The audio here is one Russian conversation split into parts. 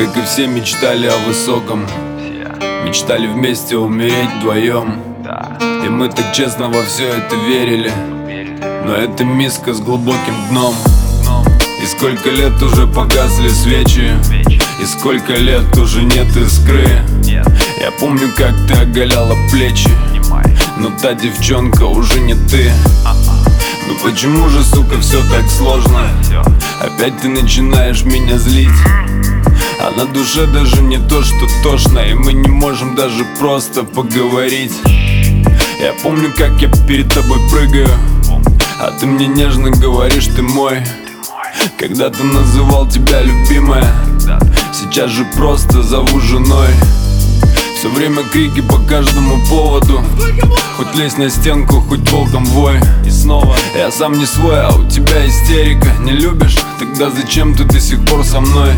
как и все, мечтали о высоком. Мечтали вместе умереть вдвоем. И мы так честно во все это верили. Но это миска с глубоким дном. И сколько лет уже погасли свечи, и сколько лет уже нет искры. Я помню, как ты оголяла плечи, но та девчонка уже не ты. Ну почему же, сука, все так сложно? Опять ты начинаешь меня злить. А на душе даже не то, что тошно, и мы не можем даже просто поговорить. Я помню, как я перед тобой прыгаю, а ты мне нежно говоришь: ты мой. Когда-то называл тебя любимая, сейчас же просто зову женой. Все время крики по каждому поводу, хоть лезь на стенку, хоть волком вой. И снова я сам не свой, а у тебя истерика. Не любишь? Тогда зачем ты до сих пор со мной?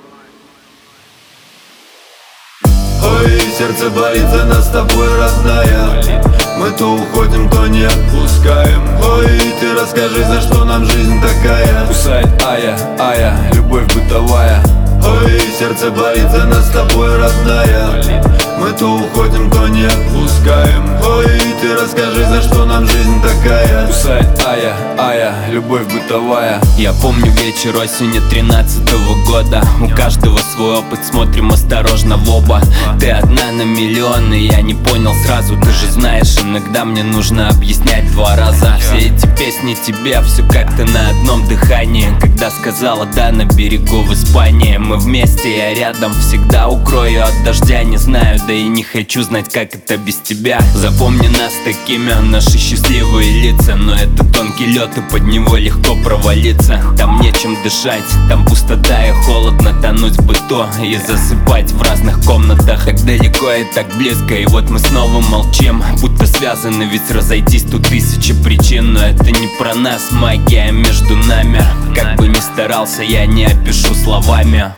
Ой, сердце болит за нас с тобой, родная. Мы то уходим, то не отпускаем. Ой, ты расскажи, за что нам жизнь такая. Кусает ая, любовь бытовая. Ой, сердце болит за нас с тобой, родная. Мы то уходим, то не отпускаем. Ой, ты расскажи, за что нам жизнь такая. Кусает ая, любовь бытовая. Я помню вечер осени 13-го года. У каждого свой опыт, смотрим осторожно в оба. Ты одна на миллион, и я не понял сразу. Ты же знаешь, иногда мне нужно объяснять 2 раза. Все эти песни тебе, все как-то на одном дыхании. Когда сказала да на берегу в Испании. Мы вместе, я рядом, всегда укрою от дождя. Не знаю, да и не хочу знать, как это без тебя. Запомни нас такими, наши счастливые лица. Но это тонкий лед, и под него легко провалиться. Там нечем дышать, там пустота и холодно. Тонуть бы то и засыпать в разных комнатах. Так далеко и так близко, и вот мы снова молчим. Будто связаны, ведь разойтись тут 1000 причин. Но это не про нас, магия между нами. Как бы ни старался, я не опишу словами.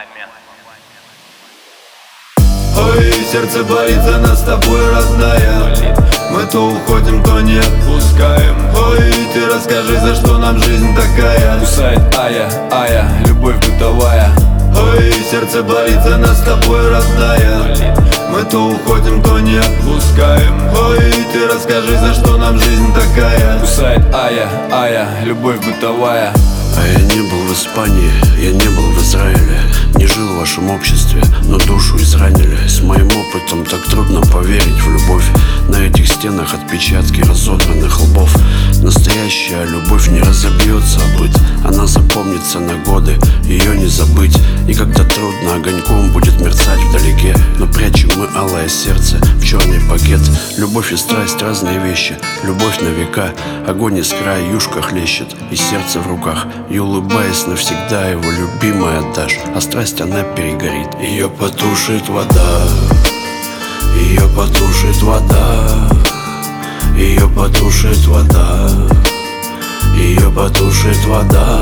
Ой, сердце болит за нас с тобой, родная. Мы то уходим, то не отпускаем. Ой, ты расскажи, за что нам жизнь такая. Кусает ая, любовь бытовая. Ой, сердце болит за нас с тобой, родная. Мы то уходим, то не отпускаем. Ой, ты расскажи, за что нам жизнь такая. Кусает ая, любовь бытовая. А я не был в Испании, я не был в Израиле. Не жил в вашем обществе, но душу изранили. С моим опытом так трудно поверить в любовь. На этих стенах отпечатки разодранных лбов. Настоящая любовь не разобьется о быт. Она запомнится на годы, ее не забыть. И когда трудно, огоньком будет мерцать вдалеке. Но прячем мы алое сердце в черный пакет. Любовь и страсть — разные вещи. Любовь на века, огонь искра, юшка хлещет, и сердце в руках. И улыбаясь навсегда его любимой отдашь. А страсть она перегорит, ее потушит вода. Ее потушит вода. Ее потушит вода. Ее потушит вода.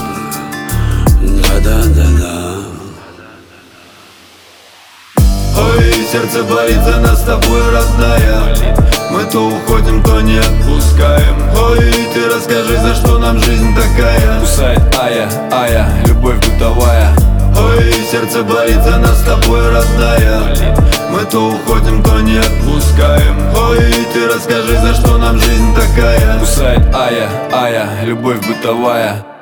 Да-да-да-да. Ой, сердце болит за нас с тобой, родная. Мы то уходим, то не отпускаем. Ой, ты расскажи, за что нам жизнь такая. Кусает ая, любовь бытовая. Ой, сердце болит за нас с тобой, родная. Мы то уходим, то не отпускаем. Ой, ты расскажи, за что нам жизнь такая. Кусает ая, любовь бытовая.